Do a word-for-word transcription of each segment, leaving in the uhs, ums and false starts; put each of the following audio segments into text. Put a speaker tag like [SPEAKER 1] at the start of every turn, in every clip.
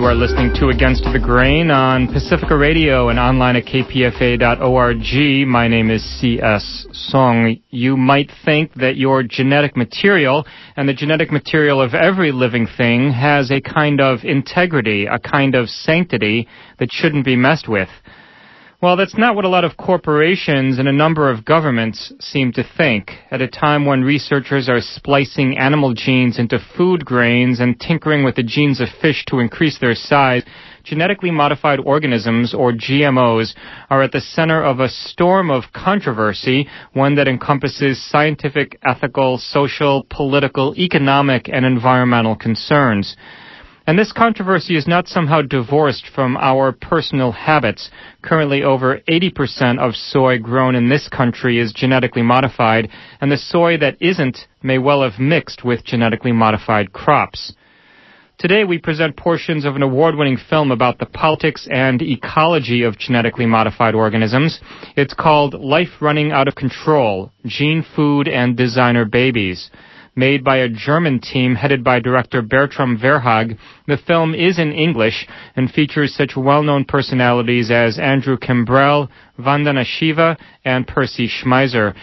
[SPEAKER 1] You are listening to Against the Grain on Pacifica Radio and online at k p f a dot org. My name is C S. Song. You might think that your genetic material and the genetic material of every living thing has a kind of integrity, a kind of sanctity that shouldn't be messed with. Well, that's not what a lot of corporations and a number of governments seem to think. At a time when researchers are splicing animal genes into food grains and tinkering with the genes of fish to increase their size, genetically modified organisms, or G M Os, are at the center of a storm of controversy, one that encompasses scientific, ethical, social, political, economic, and environmental concerns. And this controversy is not somehow divorced from our personal habits. Currently, over eighty percent of soy grown in this country is genetically modified, and the soy that isn't may well have mixed with genetically modified crops. Today, we present portions of an award-winning film about the politics and ecology of genetically modified organisms. It's called Life Running Out of Control: Gene Food and Designer Babies. Made by a German team headed by director Bertram Verhaag, the film is in English and features such well-known personalities as Andrew Kimbrell, Vandana Shiva, and Percy Schmeiser.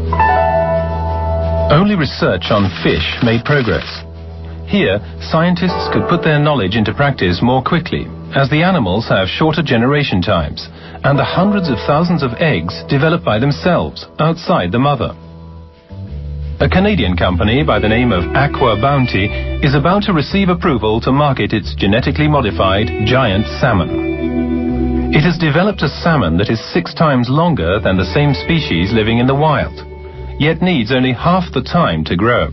[SPEAKER 2] Only research on fish made progress. Here, scientists could put their knowledge into practice more quickly, as the animals have shorter generation times, and the hundreds of thousands of eggs develop by themselves outside the mother. A Canadian company by the name of Aqua Bounty is about to receive approval to market its genetically modified giant salmon. It has developed a salmon that is six times longer than the same species living in the wild, yet needs only half the time to grow.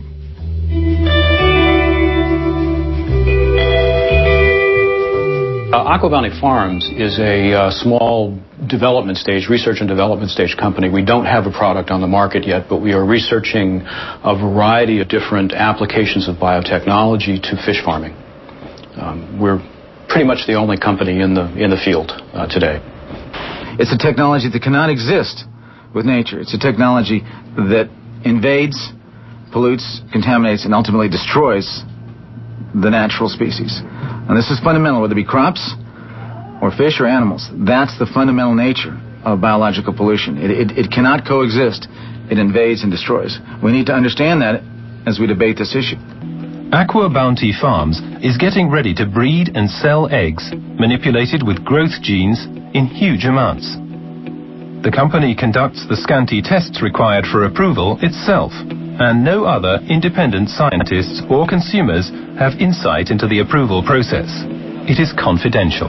[SPEAKER 3] Uh, Aqua Bounty Farms is a uh, small development stage, research and development stage company. We don't have a product on the market yet, but we are researching a variety of different applications of biotechnology to fish farming. Um, we're pretty much the only company in the in the field uh, today.
[SPEAKER 4] It's a technology that cannot exist with nature. It's a technology that invades, pollutes, contaminates, and ultimately destroys the natural species. And this is fundamental, whether it be crops or fish or animals. That's the fundamental nature of biological pollution. It, it, it cannot coexist. It invades and destroys. We need to understand that as we debate this issue.
[SPEAKER 2] Aqua Bounty Farms is getting ready to breed and sell eggs manipulated with growth genes in huge amounts. The company conducts the scanty tests required for approval itself, and no other independent scientists or consumers have insight into the approval process. It is confidential.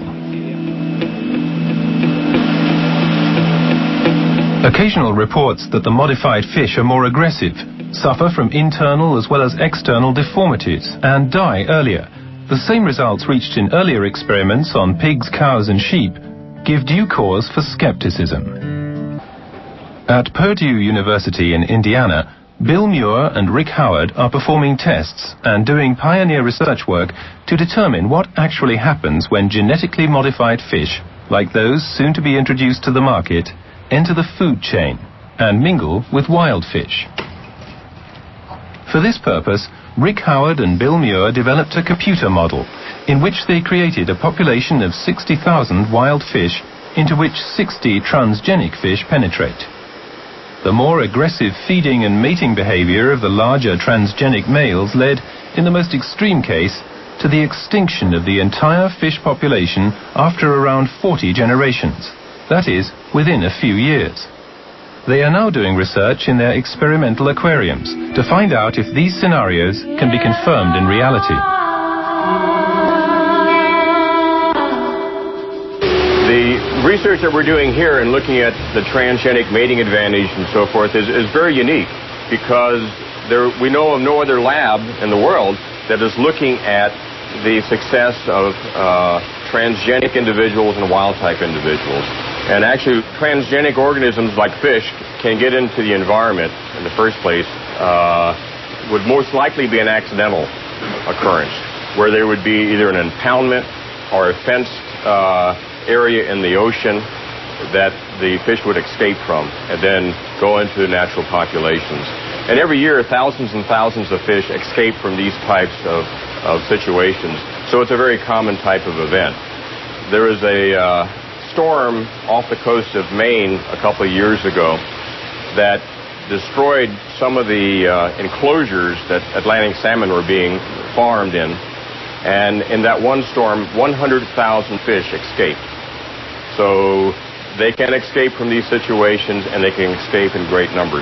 [SPEAKER 2] Occasional reports that the modified fish are more aggressive, suffer from internal as well as external deformities, and die earlier. The same results reached in earlier experiments on pigs, cows, and sheep give due cause for skepticism. At Purdue University in Indiana, Bill Muir and Rick Howard are performing tests and doing pioneer research work to determine what actually happens when genetically modified fish, like those soon to be introduced to the market, enter the food chain and mingle with wild fish. For this purpose, Rick Howard and Bill Muir developed a computer model in which they created a population of sixty thousand wild fish into which sixty transgenic fish penetrate. The more aggressive feeding and mating behavior of the larger transgenic males led, in the most extreme case, to the extinction of the entire fish population after around forty generations. That is, within a few years. They are now doing research in their experimental aquariums to find out if these scenarios can be confirmed in reality.
[SPEAKER 5] The research that we're doing here and looking at the transgenic mating advantage and so forth is, is very unique because there, we know of no other lab in the world that is looking at the success of uh, transgenic individuals and wild-type individuals. And actually, transgenic organisms like fish can get into the environment in the first place, uh, would most likely be an accidental occurrence, where there would be either an impoundment or a fenced uh, area in the ocean that the fish would escape from and then go into natural populations. And every year, thousands and thousands of fish escape from these types of, of situations. So it's a very common type of event. There was a uh, storm off the coast of Maine a couple of years ago that destroyed some of the uh, enclosures that Atlantic salmon were being farmed in. And in that one storm, one hundred thousand fish escaped. So they can escape from these situations, and they can escape in great numbers.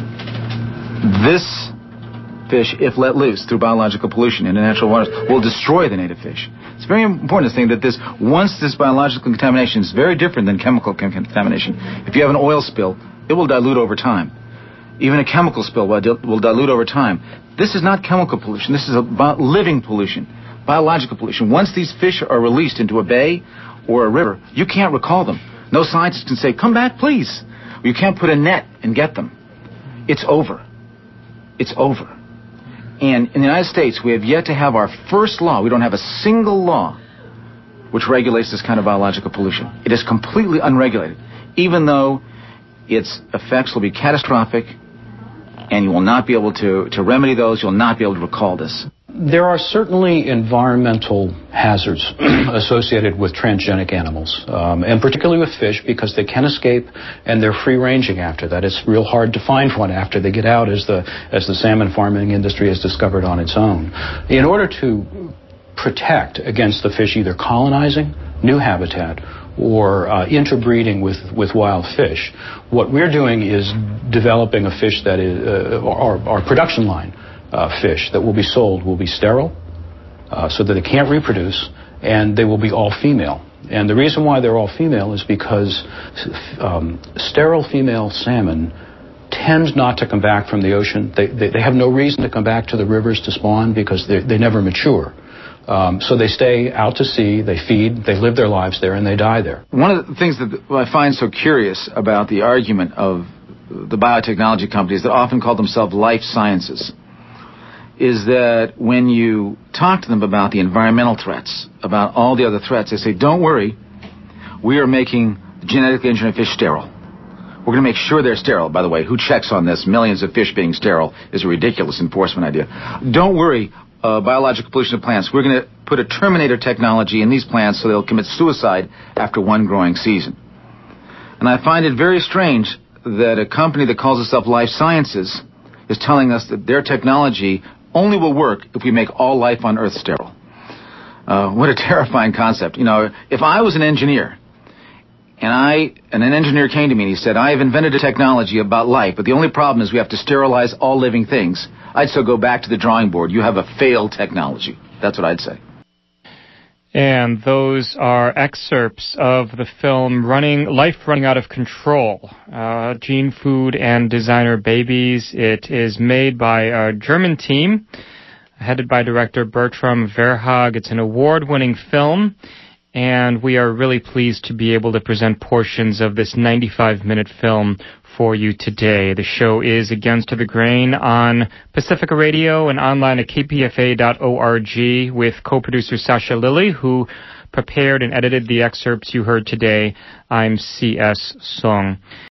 [SPEAKER 4] This fish, if let loose through biological pollution in the natural waters, will destroy the native fish. It's very important to think that this, once this biological contamination is very different than chemical contamination. If you have an oil spill, it will dilute over time. Even a chemical spill will dilute over time. This is not chemical pollution. This is about living pollution, biological pollution. Once these fish are released into a bay or a river, you can't recall them. No scientist can say, come back, please. You can't put a net and get them. It's over. It's over. And in the United States, we have yet to have our first law. We don't have a single law which regulates this kind of biological pollution. It is completely unregulated, even though its effects will be catastrophic, and you will not be able to, to remedy those. You'll not be able to recall this.
[SPEAKER 3] There are certainly environmental hazards associated with transgenic animals, um, and particularly with fish, because they can escape and they're free-ranging after that. It's real hard to find one after they get out, as the, as the salmon farming industry has discovered on its own. In order to protect against the fish either colonizing new habitat or uh, interbreeding with, with wild fish, what we're doing is developing a fish that is, uh, our, our production line uh, fish that will be sold will be sterile, uh, so that they can't reproduce, and they will be all female. And the reason why they're all female is because um, sterile female salmon tend not to come back from the ocean. They, they, they have no reason to come back to the rivers to spawn because they, they never mature. Um, so they stay out to sea, they feed, they live their lives there, and they die there.
[SPEAKER 4] One of the things that I find so curious about the argument of the biotechnology companies that often call themselves life sciences is that when you talk to them about the environmental threats, about all the other threats, they say, don't worry, we are making genetically engineered fish sterile. We're going to make sure they're sterile. By the way, who checks on this? Millions of fish being sterile is a ridiculous enforcement idea. Don't worry, Uh, biological pollution of plants. We're going to put a terminator technology in these plants so they'll commit suicide after one growing season. And I find it very strange that a company that calls itself Life Sciences is telling us that their technology only will work if we make all life on Earth sterile. Uh, what a terrifying concept. You know, if I was an engineer, and I and an engineer came to me and he said, I have invented a technology about life, but the only problem is we have to sterilize all living things, I'd still go back to the drawing board. You have a failed technology. That's what I'd say.
[SPEAKER 1] And those are excerpts of the film Running Life Running Out of Control, uh, Gene Food and Designer Babies. It is made by a German team, headed by director Bertram Verhaag. It's an award-winning film, and we are really pleased to be able to present portions of this ninety-five minute film for you today. The show is Against the Grain on Pacifica Radio and online at k p f a dot org with co-producer Sasha Lilly, who prepared and edited the excerpts you heard today. I'm C S Song.